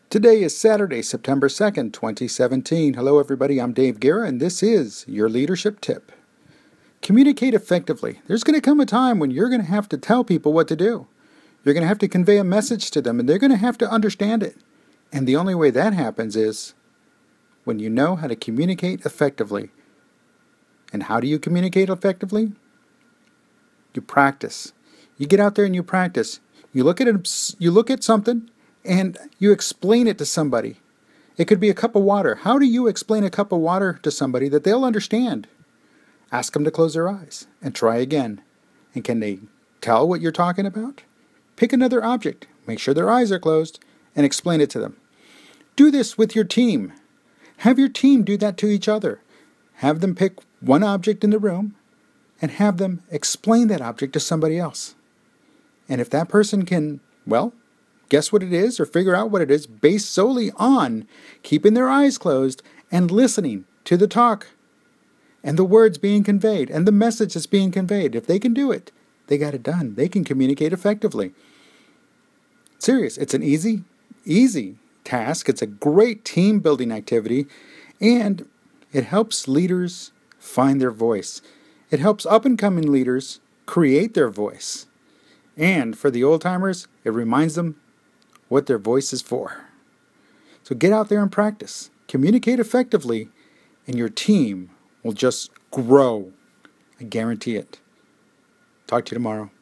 Today is Saturday, September 2nd, 2017. Hello everybody, I'm Dave Guerra and this is your leadership tip. Communicate effectively. There's going to come a time when you're going to have to tell people what to do. You're going to have to convey a message to them and they're going to have to understand it. And the only way that happens is when you know how to communicate effectively. And how do you communicate effectively? You practice. You get out there and you practice. You look at something and you explain it to somebody. It could be a cup of water. How do you explain a cup of water to somebody that they'll understand? Ask them to close their eyes and try again. And can they tell what you're talking about? Pick another object. Make sure their eyes are closed and explain it to them. Do this with your team. Have your team do that to each other. Have them pick one object in the room and have them explain that object to somebody else. And if that person can, guess what it is or figure out what it is based solely on keeping their eyes closed and listening to the talk and the words being conveyed and the message that's being conveyed. If they can do it, they got it done. They can communicate effectively. Serious. It's an easy task. It's a great team building activity and it helps leaders find their voice. It helps up and coming leaders create their voice. And for the old timers, it reminds them what their voice is for. So get out there and practice. Communicate effectively, and your team will just grow. I guarantee it. Talk to you tomorrow.